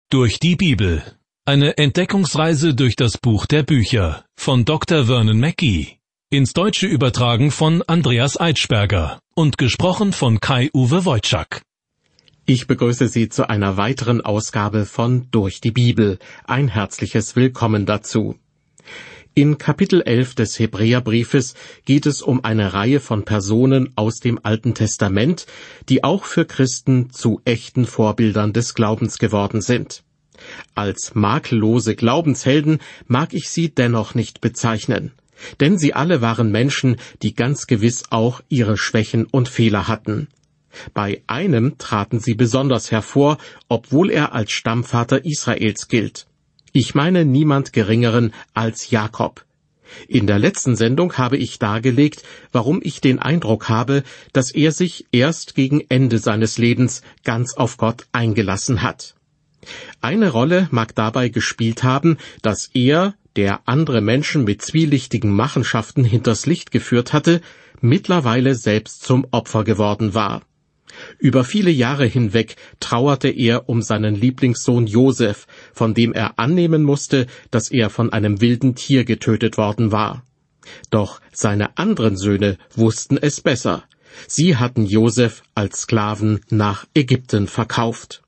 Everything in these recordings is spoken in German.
Durch die Bibel. Eine Entdeckungsreise durch das Buch der Bücher von Dr. Vernon Mackey. Ins Deutsche übertragen von Andreas Eitschberger und gesprochen von Kai-Uwe Wojczak. Ich begrüße Sie zu einer weiteren Ausgabe von Durch die Bibel. Ein herzliches Willkommen dazu. In Kapitel 11 des Hebräerbriefes geht es um eine Reihe von Personen aus dem Alten Testament, die auch für Christen zu echten Vorbildern des Glaubens geworden sind. Als makellose Glaubenshelden mag ich sie dennoch nicht bezeichnen, denn sie alle waren Menschen, die ganz gewiss auch ihre Schwächen und Fehler hatten. Bei einem traten sie besonders hervor, obwohl er als Stammvater Israels gilt. Ich meine niemand Geringeren als Jakob. In der letzten Sendung habe ich dargelegt, warum ich den Eindruck habe, dass er sich erst gegen Ende seines Lebens ganz auf Gott eingelassen hat. Eine Rolle mag dabei gespielt haben, dass er, der andere Menschen mit zwielichtigen Machenschaften hinters Licht geführt hatte, mittlerweile selbst zum Opfer geworden war. Über viele Jahre hinweg trauerte er um seinen Lieblingssohn Josef, von dem er annehmen musste, dass er von einem wilden Tier getötet worden war. Doch seine anderen Söhne wussten es besser. Sie hatten Josef als Sklaven nach Ägypten verkauft.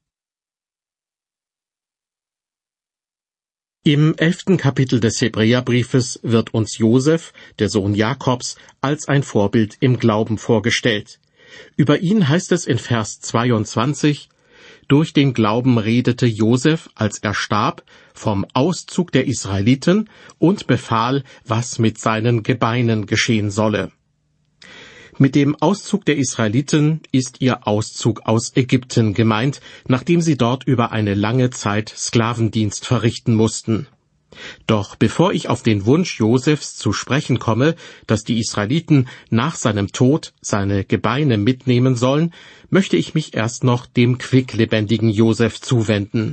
Im 11. Kapitel des Hebräerbriefes wird uns Josef, der Sohn Jakobs, als ein Vorbild im Glauben vorgestellt. Über ihn heißt es in Vers 22, durch den Glauben redete Josef, als er starb, vom Auszug der Israeliten und befahl, was mit seinen Gebeinen geschehen solle. Mit dem Auszug der Israeliten ist ihr Auszug aus Ägypten gemeint, nachdem sie dort über eine lange Zeit Sklavendienst verrichten mussten. Doch bevor ich auf den Wunsch Josefs zu sprechen komme, dass die Israeliten nach seinem Tod seine Gebeine mitnehmen sollen, möchte ich mich erst noch dem quicklebendigen Josef zuwenden.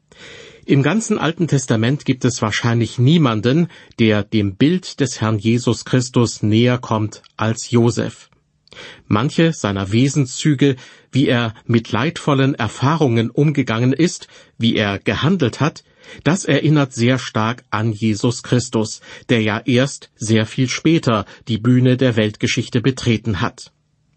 Im ganzen Alten Testament gibt es wahrscheinlich niemanden, der dem Bild des Herrn Jesus Christus näher kommt als Josef. Manche seiner Wesenszüge, wie er mit leidvollen Erfahrungen umgegangen ist, wie er gehandelt hat, das erinnert sehr stark an Jesus Christus, der ja erst sehr viel später die Bühne der Weltgeschichte betreten hat.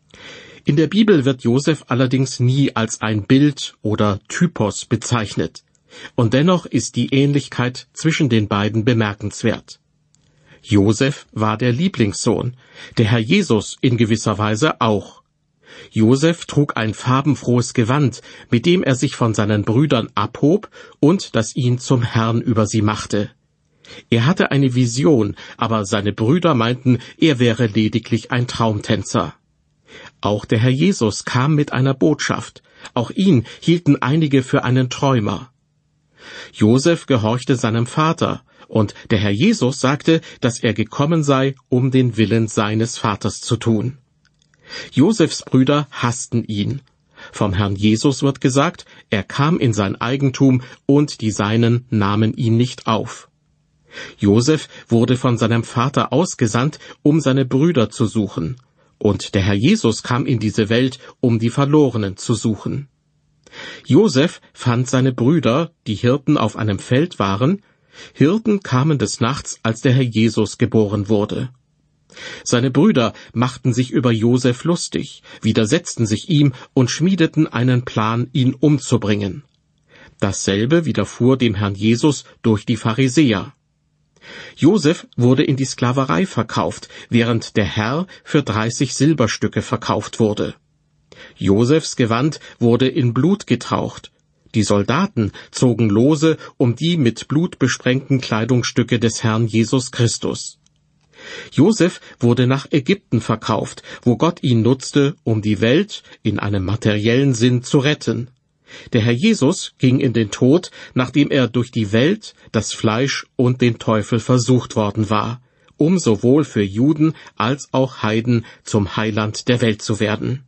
In der Bibel wird Josef allerdings nie als ein Bild oder Typos bezeichnet. Und dennoch ist die Ähnlichkeit zwischen den beiden bemerkenswert. Josef war der Lieblingssohn, der Herr Jesus in gewisser Weise auch. Josef trug ein farbenfrohes Gewand, mit dem er sich von seinen Brüdern abhob und das ihn zum Herrn über sie machte. Er hatte eine Vision, aber seine Brüder meinten, er wäre lediglich ein Traumtänzer. Auch der Herr Jesus kam mit einer Botschaft. Auch ihn hielten einige für einen Träumer. Josef gehorchte seinem Vater, und der Herr Jesus sagte, dass er gekommen sei, um den Willen seines Vaters zu tun. Josefs Brüder hassten ihn. Vom Herrn Jesus wird gesagt, er kam in sein Eigentum und die Seinen nahmen ihn nicht auf. Josef wurde von seinem Vater ausgesandt, um seine Brüder zu suchen. Und der Herr Jesus kam in diese Welt, um die Verlorenen zu suchen. Josef fand seine Brüder, die Hirten auf einem Feld waren. Hirten kamen des Nachts, als der Herr Jesus geboren wurde. Seine Brüder machten sich über Josef lustig, widersetzten sich ihm und schmiedeten einen Plan, ihn umzubringen. Dasselbe widerfuhr dem Herrn Jesus durch die Pharisäer. Josef wurde in die Sklaverei verkauft, während der Herr für 30 Silberstücke verkauft wurde. Josefs Gewand wurde in Blut getaucht. Die Soldaten zogen Lose um die mit Blut besprengten Kleidungsstücke des Herrn Jesus Christus. Josef wurde nach Ägypten verkauft, wo Gott ihn nutzte, um die Welt in einem materiellen Sinn zu retten. Der Herr Jesus ging in den Tod, nachdem er durch die Welt, das Fleisch und den Teufel versucht worden war, um sowohl für Juden als auch Heiden zum Heiland der Welt zu werden.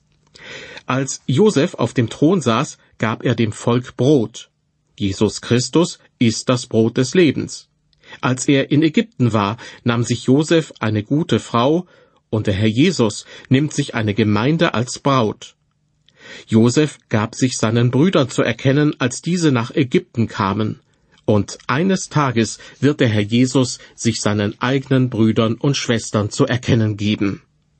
Als Josef auf dem Thron saß, gab er dem Volk Brot. Jesus Christus ist das Brot des Lebens. Als er in Ägypten war, nahm sich Josef eine gute Frau, und der Herr Jesus nimmt sich eine Gemeinde als Braut. Josef gab sich seinen Brüdern zu erkennen, als diese nach Ägypten kamen. Und eines Tages wird der Herr Jesus sich seinen eigenen Brüdern und Schwestern zu erkennen geben.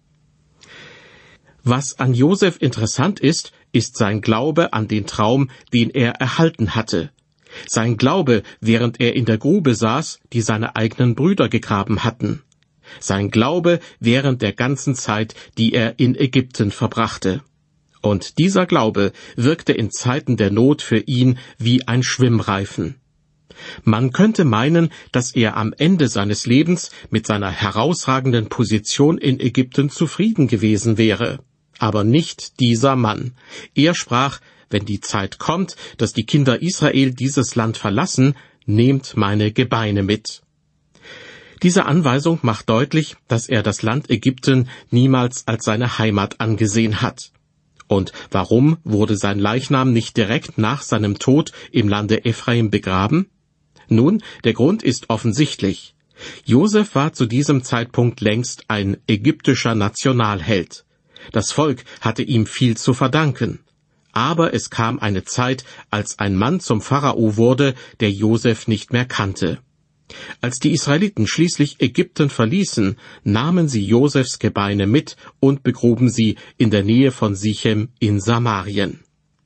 Was an Josef interessant ist, ist sein Glaube an den Traum, den er erhalten hatte. Sein Glaube, während er in der Grube saß, die seine eigenen Brüder gegraben hatten. Sein Glaube während der ganzen Zeit, die er in Ägypten verbrachte. Und dieser Glaube wirkte in Zeiten der Not für ihn wie ein Schwimmreifen. Man könnte meinen, dass er am Ende seines Lebens mit seiner herausragenden Position in Ägypten zufrieden gewesen wäre. Aber nicht dieser Mann. Er sprach: Wenn die Zeit kommt, dass die Kinder Israel dieses Land verlassen, nehmt meine Gebeine mit. Diese Anweisung macht deutlich, dass er das Land Ägypten niemals als seine Heimat angesehen hat. Und warum wurde sein Leichnam nicht direkt nach seinem Tod im Lande Ephraim begraben? Nun, der Grund ist offensichtlich. Josef war zu diesem Zeitpunkt längst ein ägyptischer Nationalheld. Das Volk hatte ihm viel zu verdanken. Aber es kam eine Zeit, als ein Mann zum Pharao wurde, der Josef nicht mehr kannte. Als die Israeliten schließlich Ägypten verließen, nahmen sie Josefs Gebeine mit und begruben sie in der Nähe von Sichem in Samarien.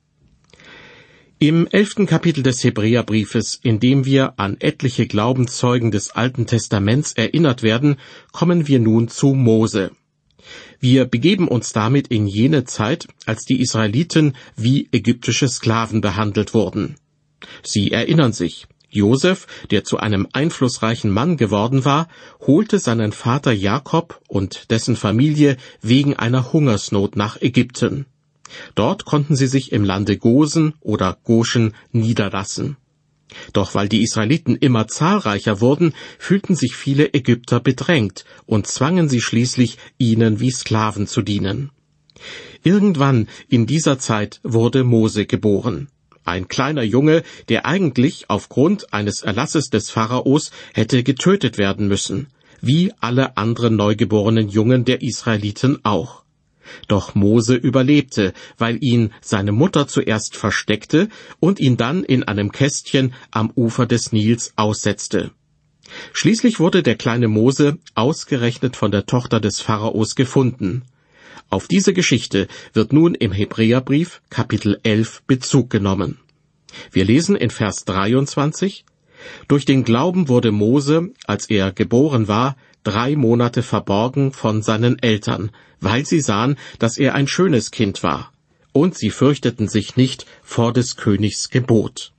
Im 11. Kapitel des Hebräerbriefes, in dem wir an etliche Glaubenszeugen des Alten Testaments erinnert werden, kommen wir nun zu Mose. Wir begeben uns damit in jene Zeit, als die Israeliten wie ägyptische Sklaven behandelt wurden. Sie erinnern sich, Josef, der zu einem einflussreichen Mann geworden war, holte seinen Vater Jakob und dessen Familie wegen einer Hungersnot nach Ägypten. Dort konnten sie sich im Lande Gosen oder Goshen niederlassen. Doch weil die Israeliten immer zahlreicher wurden, fühlten sich viele Ägypter bedrängt und zwangen sie schließlich, ihnen wie Sklaven zu dienen. Irgendwann in dieser Zeit wurde Mose geboren. Ein kleiner Junge, der eigentlich aufgrund eines Erlasses des Pharaos hätte getötet werden müssen, wie alle anderen neugeborenen Jungen der Israeliten auch. Doch Mose überlebte, weil ihn seine Mutter zuerst versteckte und ihn dann in einem Kästchen am Ufer des Nils aussetzte. Schließlich wurde der kleine Mose ausgerechnet von der Tochter des Pharaos gefunden. Auf diese Geschichte wird nun im Hebräerbrief Kapitel 11 Bezug genommen. Wir lesen in Vers 23: Durch den Glauben wurde Mose, als er geboren war, 3 Monate verborgen von seinen Eltern, weil sie sahen, dass er ein schönes Kind war. Und sie fürchteten sich nicht vor des Königs Gebot.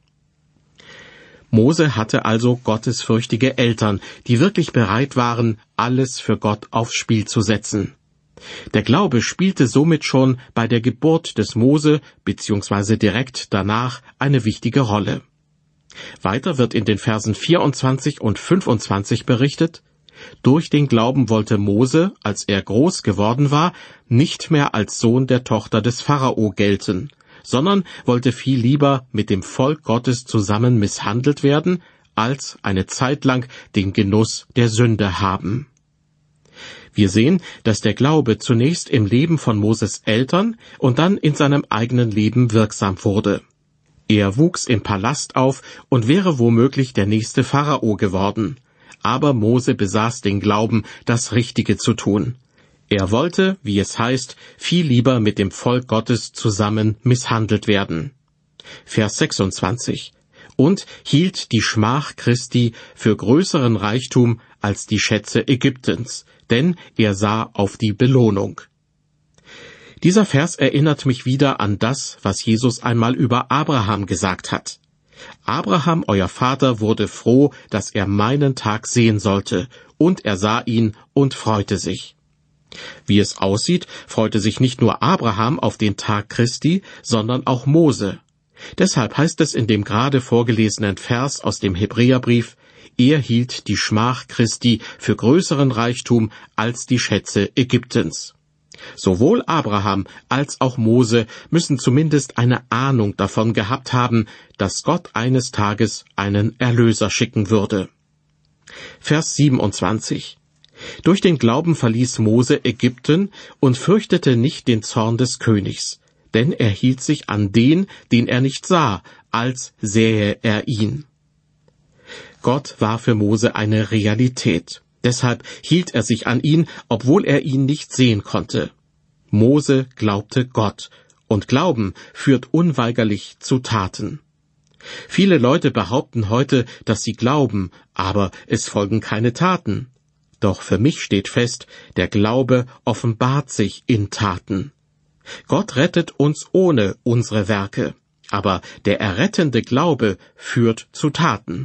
Mose hatte also gottesfürchtige Eltern, die wirklich bereit waren, alles für Gott aufs Spiel zu setzen. Der Glaube spielte somit schon bei der Geburt des Mose bzw. direkt danach eine wichtige Rolle. Weiter wird in den Versen 24 und 25 berichtet: Durch den Glauben wollte Mose, als er groß geworden war, nicht mehr als Sohn der Tochter des Pharao gelten, sondern wollte viel lieber mit dem Volk Gottes zusammen misshandelt werden, als eine Zeit lang den Genuss der Sünde haben. Wir sehen, dass der Glaube zunächst im Leben von Moses Eltern und dann in seinem eigenen Leben wirksam wurde. Er wuchs im Palast auf und wäre womöglich der nächste Pharao geworden. Aber Mose besaß den Glauben, das Richtige zu tun. Er wollte, wie es heißt, viel lieber mit dem Volk Gottes zusammen misshandelt werden. Vers 26: Und hielt die Schmach Christi für größeren Reichtum als die Schätze Ägyptens, denn er sah auf die Belohnung. Dieser Vers erinnert mich wieder an das, was Jesus einmal über Abraham gesagt hat. Abraham, euer Vater, wurde froh, dass er meinen Tag sehen sollte, und er sah ihn und freute sich. Wie es aussieht, freute sich nicht nur Abraham auf den Tag Christi, sondern auch Mose. Deshalb heißt es in dem gerade vorgelesenen Vers aus dem Hebräerbrief: Er hielt die Schmach Christi für größeren Reichtum als die Schätze Ägyptens. Sowohl Abraham als auch Mose müssen zumindest eine Ahnung davon gehabt haben, dass Gott eines Tages einen Erlöser schicken würde. Vers 27: Durch den Glauben verließ Mose Ägypten und fürchtete nicht den Zorn des Königs, denn er hielt sich an den er nicht sah, als sähe er ihn. Gott war für Mose eine Realität. Deshalb hielt er sich an ihn, obwohl er ihn nicht sehen konnte. Mose glaubte Gott, und Glauben führt unweigerlich zu Taten. Viele Leute behaupten heute, dass sie glauben, aber es folgen keine Taten. Doch für mich steht fest, der Glaube offenbart sich in Taten. Gott rettet uns ohne unsere Werke, aber der errettende Glaube führt zu Taten.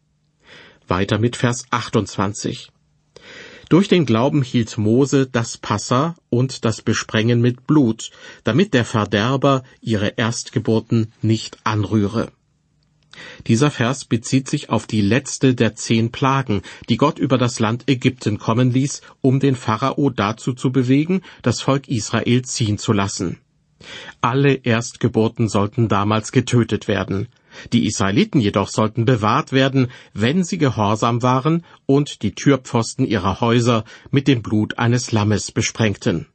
Weiter mit Vers 28. Durch den Glauben hielt Mose das Passa und das Besprengen mit Blut, damit der Verderber ihre Erstgeburten nicht anrühre. Dieser Vers bezieht sich auf die letzte der 10 Plagen, die Gott über das Land Ägypten kommen ließ, um den Pharao dazu zu bewegen, das Volk Israel ziehen zu lassen. Alle Erstgeburten sollten damals getötet werden. Die Israeliten jedoch sollten bewahrt werden, wenn sie gehorsam waren und die Türpfosten ihrer Häuser mit dem Blut eines Lammes besprengten.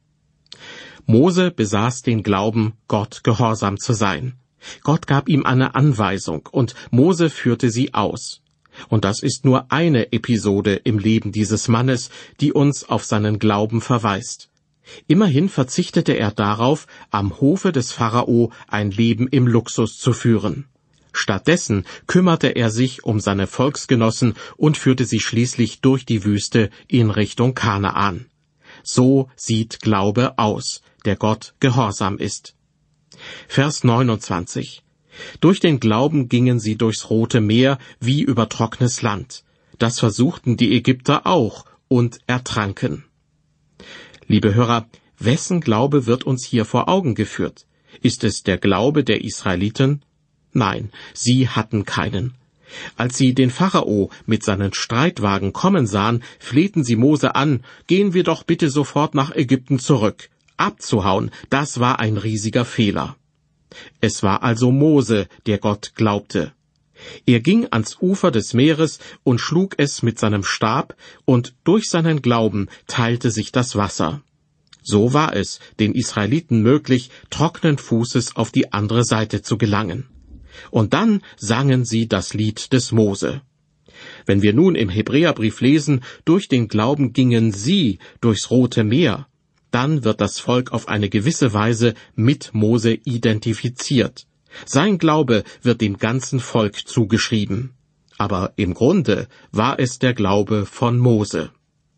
Mose besaß den Glauben, Gott gehorsam zu sein. Gott gab ihm eine Anweisung, und Mose führte sie aus. Und das ist nur eine Episode im Leben dieses Mannes, die uns auf seinen Glauben verweist. Immerhin verzichtete er darauf, am Hofe des Pharao ein Leben im Luxus zu führen. Stattdessen kümmerte er sich um seine Volksgenossen und führte sie schließlich durch die Wüste in Richtung Kanaan. So sieht Glaube aus, der Gott gehorsam ist. Vers 29. Durch den Glauben gingen sie durchs Rote Meer wie über trockenes Land. Das versuchten die Ägypter auch und ertranken. Liebe Hörer, wessen Glaube wird uns hier vor Augen geführt? Ist es der Glaube der Israeliten? Nein, sie hatten keinen. Als sie den Pharao mit seinen Streitwagen kommen sahen, flehten sie Mose an, gehen wir doch bitte sofort nach Ägypten zurück. Abzuhauen, das war ein riesiger Fehler. Es war also Mose, der Gott glaubte. Er ging ans Ufer des Meeres und schlug es mit seinem Stab, und durch seinen Glauben teilte sich das Wasser. So war es den Israeliten möglich, trockenen Fußes auf die andere Seite zu gelangen. Und dann sangen sie das Lied des Mose. Wenn wir nun im Hebräerbrief lesen, durch den Glauben gingen sie durchs Rote Meer, dann wird das Volk auf eine gewisse Weise mit Mose identifiziert. Sein Glaube wird dem ganzen Volk zugeschrieben. Aber im Grunde war es der Glaube von Mose.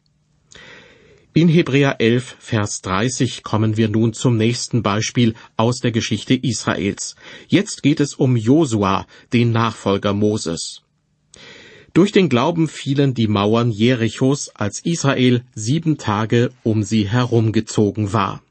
In Hebräer 11, Vers 30 kommen wir nun zum nächsten Beispiel aus der Geschichte Israels. Jetzt geht es um Josua, den Nachfolger Moses. Durch den Glauben fielen die Mauern Jerichos, als Israel 7 Tage um sie herumgezogen war.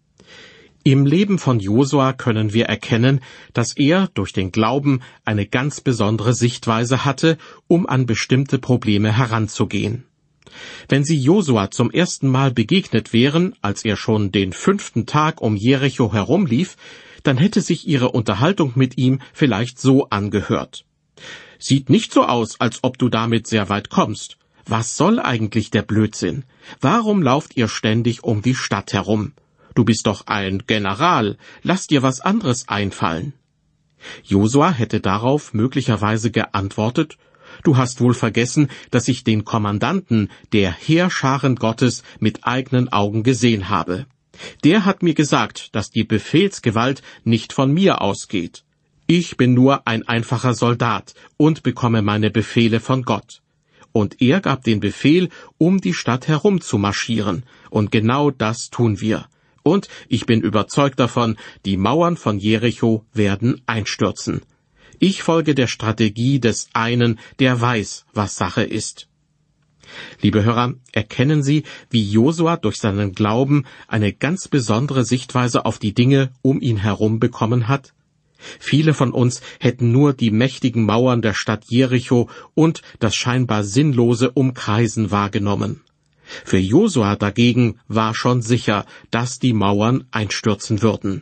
Im Leben von Josua können wir erkennen, dass er durch den Glauben eine ganz besondere Sichtweise hatte, um an bestimmte Probleme heranzugehen. Wenn sie Josua zum ersten Mal begegnet wären, als er schon den 5. Tag um Jericho herumlief, dann hätte sich ihre Unterhaltung mit ihm vielleicht so angehört. Sieht nicht so aus, als ob du damit sehr weit kommst. Was soll eigentlich der Blödsinn? Warum lauft ihr ständig um die Stadt herum? Du bist doch ein General, lass dir was anderes einfallen. Josua hätte darauf möglicherweise geantwortet: Du hast wohl vergessen, dass ich den Kommandanten der Heerscharen Gottes mit eigenen Augen gesehen habe. Der hat mir gesagt, dass die Befehlsgewalt nicht von mir ausgeht. Ich bin nur ein einfacher Soldat und bekomme meine Befehle von Gott. Und er gab den Befehl, um die Stadt herum zu marschieren. Und genau das tun wir. Und ich bin überzeugt davon, die Mauern von Jericho werden einstürzen. Ich folge der Strategie des einen, der weiß, was Sache ist. Liebe Hörer, erkennen Sie, wie Josua durch seinen Glauben eine ganz besondere Sichtweise auf die Dinge um ihn herum bekommen hat? Viele von uns hätten nur die mächtigen Mauern der Stadt Jericho und das scheinbar sinnlose Umkreisen wahrgenommen. Für Josua dagegen war schon sicher, dass die Mauern einstürzen würden.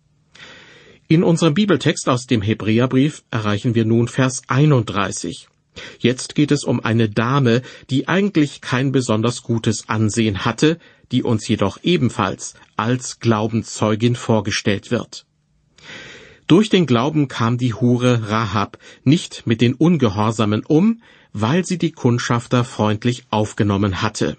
In unserem Bibeltext aus dem Hebräerbrief erreichen wir nun Vers 31. Jetzt geht es um eine Dame, die eigentlich kein besonders gutes Ansehen hatte, die uns jedoch ebenfalls als Glaubenszeugin vorgestellt wird. Durch den Glauben kam die Hure Rahab nicht mit den Ungehorsamen um, weil sie die Kundschafter freundlich aufgenommen hatte.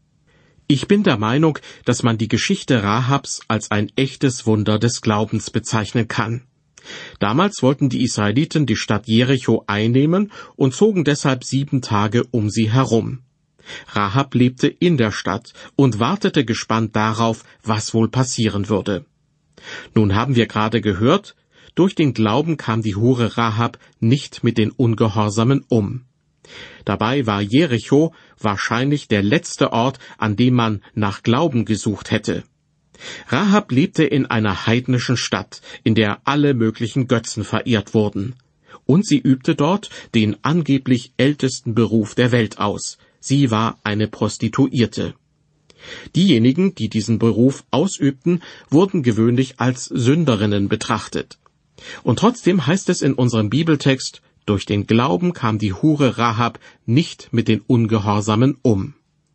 Ich bin der Meinung, dass man die Geschichte Rahabs als ein echtes Wunder des Glaubens bezeichnen kann. Damals wollten die Israeliten die Stadt Jericho einnehmen und zogen deshalb 7 Tage um sie herum. Rahab lebte in der Stadt und wartete gespannt darauf, was wohl passieren würde. Nun haben wir gerade gehört, durch den Glauben kam die Hure Rahab nicht mit den Ungehorsamen um. Dabei war Jericho wahrscheinlich der letzte Ort, an dem man nach Glauben gesucht hätte. Rahab lebte in einer heidnischen Stadt, in der alle möglichen Götzen verehrt wurden. Und sie übte dort den angeblich ältesten Beruf der Welt aus. Sie war eine Prostituierte. Diejenigen, die diesen Beruf ausübten, wurden gewöhnlich als Sünderinnen betrachtet. Und trotzdem heißt es in unserem Bibeltext, durch den Glauben kam die Hure Rahab nicht mit den Ungehorsamen um.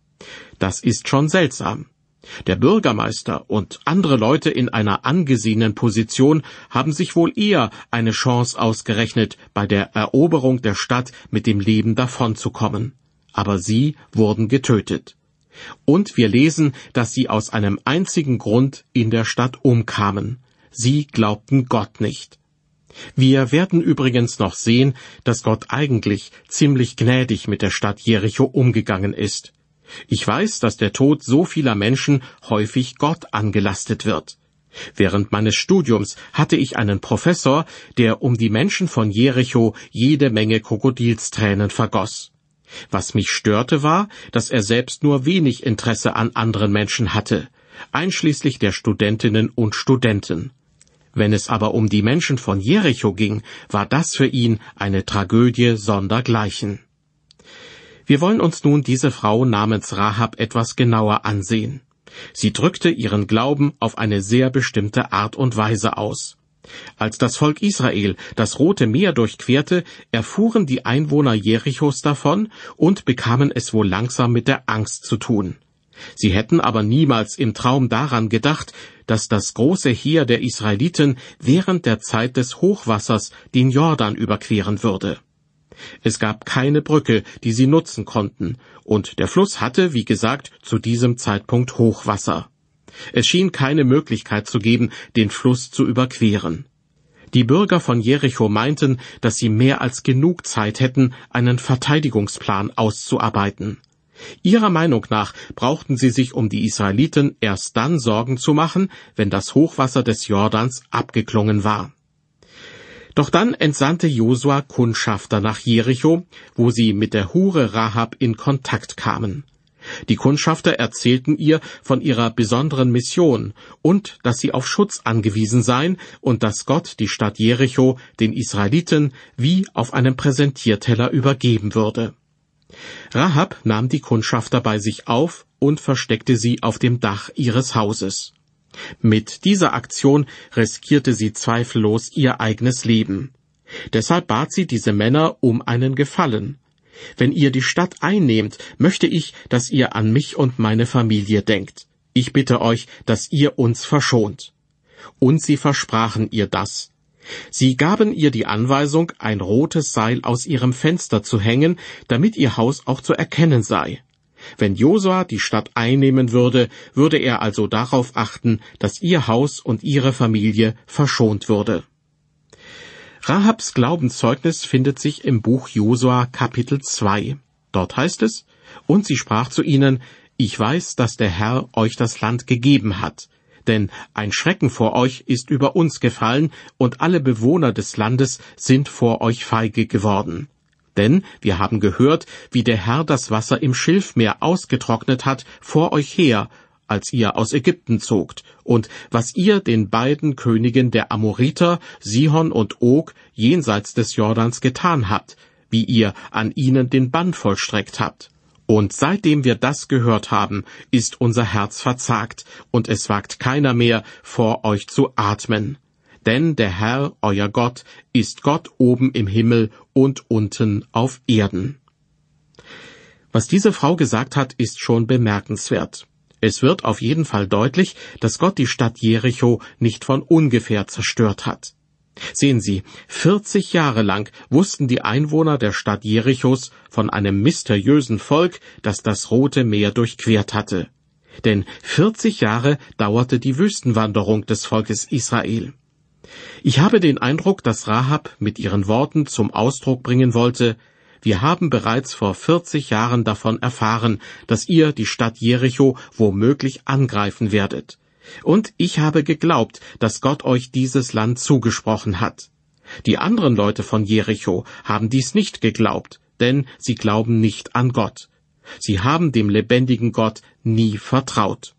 Das ist schon seltsam. Der Bürgermeister und andere Leute in einer angesehenen Position haben sich wohl eher eine Chance ausgerechnet, bei der Eroberung der Stadt mit dem Leben davonzukommen. Aber sie wurden getötet. Und wir lesen, dass sie aus einem einzigen Grund in der Stadt umkamen. Sie glaubten Gott nicht. Wir werden übrigens noch sehen, dass Gott eigentlich ziemlich gnädig mit der Stadt Jericho umgegangen ist. Ich weiß, dass der Tod so vieler Menschen häufig Gott angelastet wird. Während meines Studiums hatte ich einen Professor, der um die Menschen von Jericho jede Menge Krokodilstränen vergoss. Was mich störte war, dass er selbst nur wenig Interesse an anderen Menschen hatte, einschließlich der Studentinnen und Studenten. Wenn es aber um die Menschen von Jericho ging, war das für ihn eine Tragödie sondergleichen. Wir wollen uns nun diese Frau namens Rahab etwas genauer ansehen. Sie drückte ihren Glauben auf eine sehr bestimmte Art und Weise aus. Als das Volk Israel das Rote Meer durchquerte, erfuhren die Einwohner Jerichos davon und bekamen es wohl langsam mit der Angst zu tun. Sie hätten aber niemals im Traum daran gedacht, dass das große Heer der Israeliten während der Zeit des Hochwassers den Jordan überqueren würde. Es gab keine Brücke, die sie nutzen konnten, und der Fluss hatte, wie gesagt, zu diesem Zeitpunkt Hochwasser. Es schien keine Möglichkeit zu geben, den Fluss zu überqueren. Die Bürger von Jericho meinten, dass sie mehr als genug Zeit hätten, einen Verteidigungsplan auszuarbeiten. Ihrer Meinung nach brauchten sie sich um die Israeliten erst dann Sorgen zu machen, wenn das Hochwasser des Jordans abgeklungen war. Doch dann entsandte Josua Kundschafter nach Jericho, wo sie mit der Hure Rahab in Kontakt kamen. Die Kundschafter erzählten ihr von ihrer besonderen Mission und dass sie auf Schutz angewiesen seien und dass Gott die Stadt Jericho den Israeliten wie auf einem Präsentierteller übergeben würde. Rahab nahm die Kundschafter bei sich auf und versteckte sie auf dem Dach ihres Hauses. Mit dieser Aktion riskierte sie zweifellos ihr eigenes Leben. Deshalb bat sie diese Männer um einen Gefallen. Wenn ihr die Stadt einnehmt, möchte ich, dass ihr an mich und meine Familie denkt. Ich bitte euch, dass ihr uns verschont. Und sie versprachen ihr das. Sie gaben ihr die Anweisung, ein rotes Seil aus ihrem Fenster zu hängen, damit ihr Haus auch zu erkennen sei. Wenn Josua die Stadt einnehmen würde, würde er also darauf achten, dass ihr Haus und ihre Familie verschont würde. Rahabs Glaubenszeugnis findet sich im Buch Josua Kapitel 2. Dort heißt es, und sie sprach zu ihnen, ich weiß, dass der Herr euch das Land gegeben hat. Denn ein Schrecken vor euch ist über uns gefallen, und alle Bewohner des Landes sind vor euch feige geworden. Denn wir haben gehört, wie der Herr das Wasser im Schilfmeer ausgetrocknet hat vor euch her, als ihr aus Ägypten zogt, und was ihr den beiden Königen der Amoriter, Sihon und Og, jenseits des Jordans getan habt, wie ihr an ihnen den Bann vollstreckt habt. Und seitdem wir das gehört haben, ist unser Herz verzagt, und es wagt keiner mehr, vor euch zu atmen. Denn der Herr, euer Gott, ist Gott oben im Himmel und unten auf Erden. Was diese Frau gesagt hat, ist schon bemerkenswert. Es wird auf jeden Fall deutlich, dass Gott die Stadt Jericho nicht von ungefähr zerstört hat. Sehen Sie, 40 Jahre lang wussten die Einwohner der Stadt Jerichos von einem mysteriösen Volk, das das Rote Meer durchquert hatte. Denn 40 Jahre dauerte die Wüstenwanderung des Volkes Israel. Ich habe den Eindruck, dass Rahab mit ihren Worten zum Ausdruck bringen wollte: Wir haben bereits vor 40 Jahren davon erfahren, dass ihr die Stadt Jericho womöglich angreifen werdet. Und ich habe geglaubt, dass Gott euch dieses Land zugesprochen hat. Die anderen Leute von Jericho haben dies nicht geglaubt, denn sie glauben nicht an Gott. Sie haben dem lebendigen Gott nie vertraut.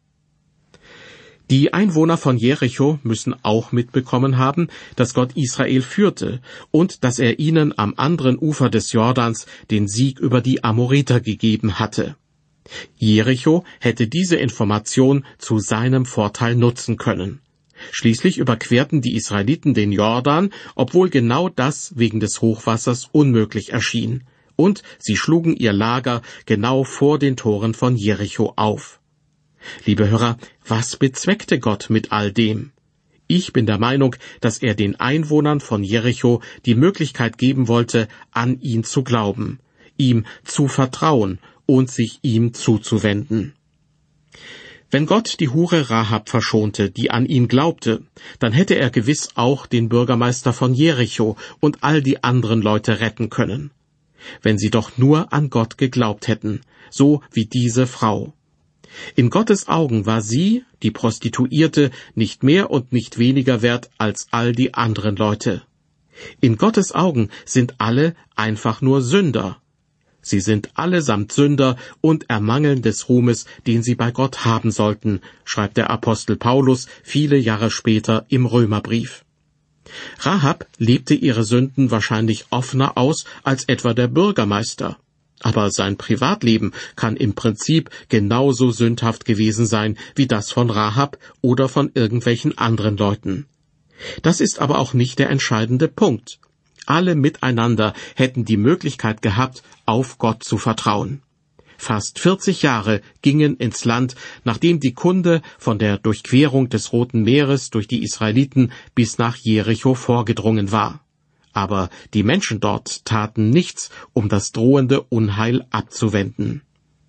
Die Einwohner von Jericho müssen auch mitbekommen haben, dass Gott Israel führte und dass er ihnen am anderen Ufer des Jordans den Sieg über die Amoriter gegeben hatte. Jericho hätte diese Information zu seinem Vorteil nutzen können. Schließlich überquerten die Israeliten den Jordan, obwohl genau das wegen des Hochwassers unmöglich erschien, und sie schlugen ihr Lager genau vor den Toren von Jericho auf. Liebe Hörer, was bezweckte Gott mit all dem? Ich bin der Meinung, dass er den Einwohnern von Jericho die Möglichkeit geben wollte, an ihn zu glauben, ihm zu vertrauen und sich ihm zuzuwenden. Wenn Gott die Hure Rahab verschonte, die an ihn glaubte, dann hätte er gewiss auch den Bürgermeister von Jericho und all die anderen Leute retten können. Wenn sie doch nur an Gott geglaubt hätten, so wie diese Frau. In Gottes Augen war sie, die Prostituierte, nicht mehr und nicht weniger wert als all die anderen Leute. In Gottes Augen sind alle einfach nur Sünder. Sie sind allesamt Sünder und ermangeln des Ruhmes, den sie bei Gott haben sollten, schreibt der Apostel Paulus viele Jahre später im Römerbrief. Rahab lebte ihre Sünden wahrscheinlich offener aus als etwa der Bürgermeister. Aber sein Privatleben kann im Prinzip genauso sündhaft gewesen sein wie das von Rahab oder von irgendwelchen anderen Leuten. Das ist aber auch nicht der entscheidende Punkt. Alle miteinander hätten die Möglichkeit gehabt, auf Gott zu vertrauen. Fast 40 Jahre gingen ins Land, nachdem die Kunde von der Durchquerung des Roten Meeres durch die Israeliten bis nach Jericho vorgedrungen war. Aber die Menschen dort taten nichts, um das drohende Unheil abzuwenden.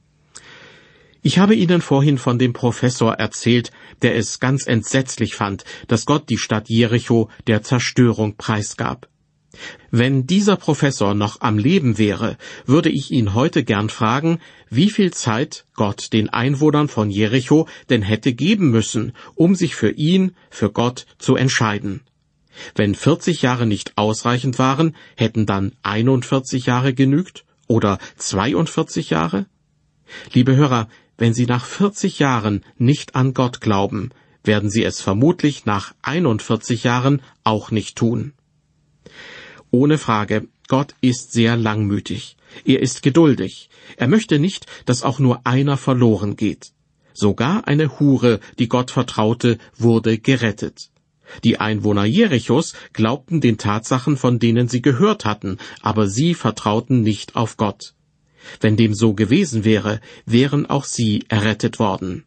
Ich habe Ihnen vorhin von dem Professor erzählt, der es ganz entsetzlich fand, dass Gott die Stadt Jericho der Zerstörung preisgab. Wenn dieser Professor noch am Leben wäre, würde ich ihn heute gern fragen, wie viel Zeit Gott den Einwohnern von Jericho denn hätte geben müssen, um sich für ihn, für Gott zu entscheiden. Wenn 40 Jahre nicht ausreichend waren, hätten dann 41 Jahre genügt oder 42 Jahre? Liebe Hörer, wenn Sie nach 40 Jahren nicht an Gott glauben, werden Sie es vermutlich nach 41 Jahren auch nicht tun. Ohne Frage, Gott ist sehr langmütig. Er ist geduldig. Er möchte nicht, dass auch nur einer verloren geht. Sogar eine Hure, die Gott vertraute, wurde gerettet. Die Einwohner Jerichos glaubten den Tatsachen, von denen sie gehört hatten, aber sie vertrauten nicht auf Gott. Wenn dem so gewesen wäre, wären auch sie errettet worden.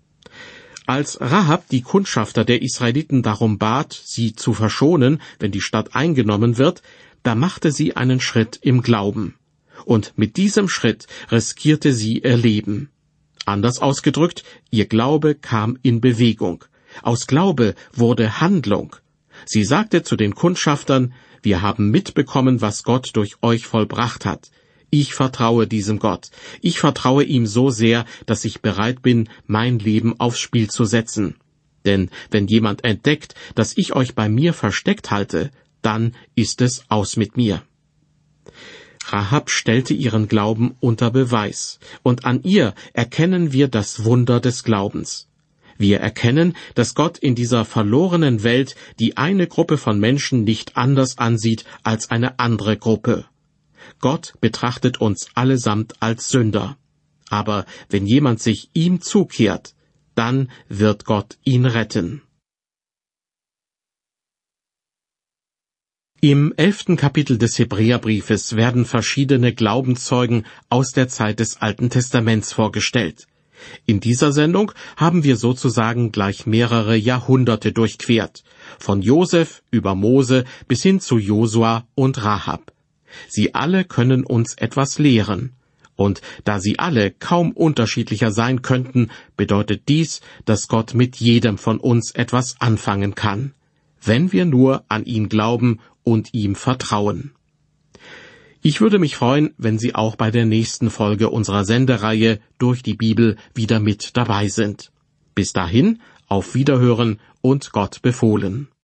Als Rahab die Kundschafter der Israeliten darum bat, sie zu verschonen, wenn die Stadt eingenommen wird, da machte sie einen Schritt im Glauben. Und mit diesem Schritt riskierte sie ihr Leben. Anders ausgedrückt, ihr Glaube kam in Bewegung. Aus Glaube wurde Handlung. Sie sagte zu den Kundschaftern: Wir haben mitbekommen, was Gott durch euch vollbracht hat. Ich vertraue diesem Gott. Ich vertraue ihm so sehr, dass ich bereit bin, mein Leben aufs Spiel zu setzen. Denn wenn jemand entdeckt, dass ich euch bei mir versteckt halte, dann ist es aus mit mir. Rahab stellte ihren Glauben unter Beweis, und an ihr erkennen wir das Wunder des Glaubens. Wir erkennen, dass Gott in dieser verlorenen Welt die eine Gruppe von Menschen nicht anders ansieht als eine andere Gruppe. Gott betrachtet uns allesamt als Sünder. Aber wenn jemand sich ihm zukehrt, dann wird Gott ihn retten. Im 11. Kapitel des Hebräerbriefes werden verschiedene Glaubenszeugen aus der Zeit des Alten Testaments vorgestellt. In dieser Sendung haben wir sozusagen gleich mehrere Jahrhunderte durchquert, von Josef über Mose bis hin zu Josua und Rahab. Sie alle können uns etwas lehren. Und da sie alle kaum unterschiedlicher sein könnten, bedeutet dies, dass Gott mit jedem von uns etwas anfangen kann, wenn wir nur an ihn glauben und ihm vertrauen. Ich würde mich freuen, wenn Sie auch bei der nächsten Folge unserer Sendereihe Durch die Bibel wieder mit dabei sind. Bis dahin, auf Wiederhören und Gott befohlen.